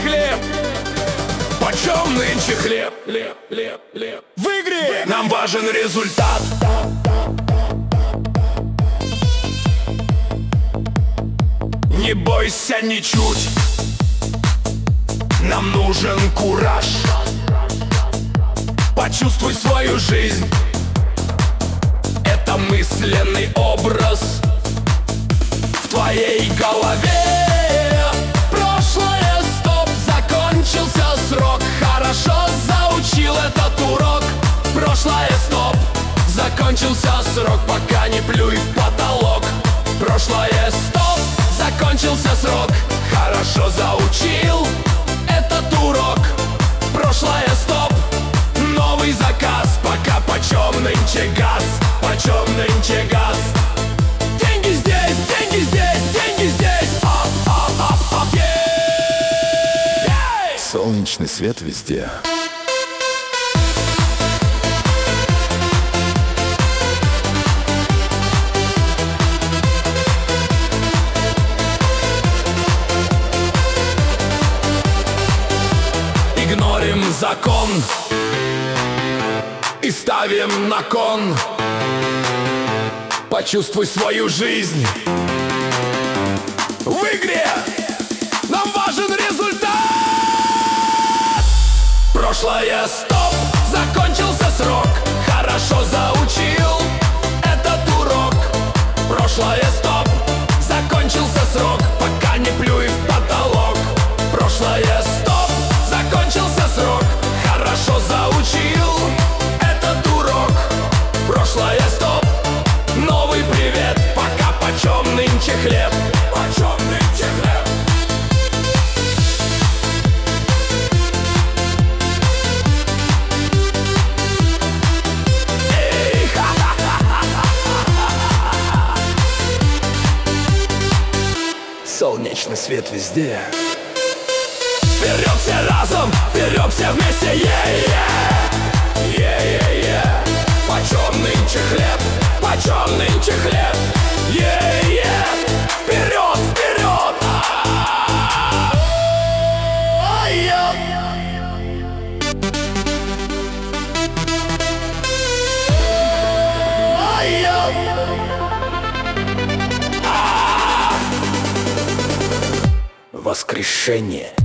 хлеб? Почем нынче хлеб? В игре нам важен результат. Не бойся ничуть, нам нужен кураж. Почувствуй свою жизнь, это мысленный образ в твоей голове. Прошлое стоп, закончился срок. Хорошо заучил этот урок. Прошлое стоп, закончился срок. Пока не плюй в потолок. Прошлое стоп, закончился срок. Хорошо заучил этот урок. Прошлое стоп, новый заказ. Пока почем нынче газ? Почем нынче газ? Деньги здесь, деньги здесь, деньги здесь. Солнечный свет везде. Игнорим закон и ставим на кон. Почувствуй свою жизнь. В игре нам важен результат. Прошлое стоп, закончился срок. Хорошо заучил этот урок. Прошлое стоп, закончился срок. Пока не плюй в потолок. Прошлое стоп, закончился срок. Хорошо заучил этот урок. Прошлое стоп, новый привет. Пока почем нынче хлеб? Почем нынче хлеб? Эй, солнечный свет везде. Вперед все разом, вперед все вместе, Почем нынче хлеб? Почем нынче хлеб? Вперед, вперед! Воскрешение.